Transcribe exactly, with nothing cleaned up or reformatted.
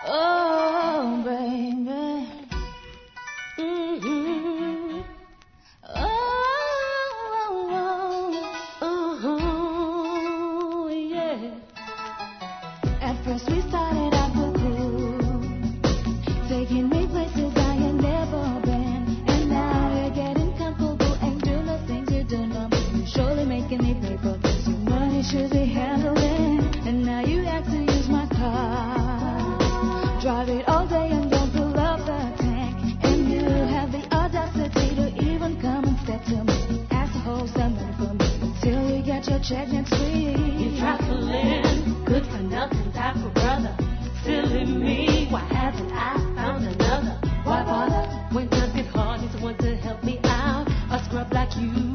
Oh, baby. Mm-hmm. Oh, oh, oh, yeah. At first we started out for cool, taking me places I had never been. And now you're getting comfortable and doing the things you don't know. You're surely making me pay for things your money should be handling. And now you have to use my car, drive it all day and don't fill up the tank. And you have the audacity to even come and step to me, ask to hold some money for me until you get your check next week. You're trifling, good for nothing type of brother. Silly me, why haven't I found another? Why bother when times get hard? Need someone to help me out. A scrub like you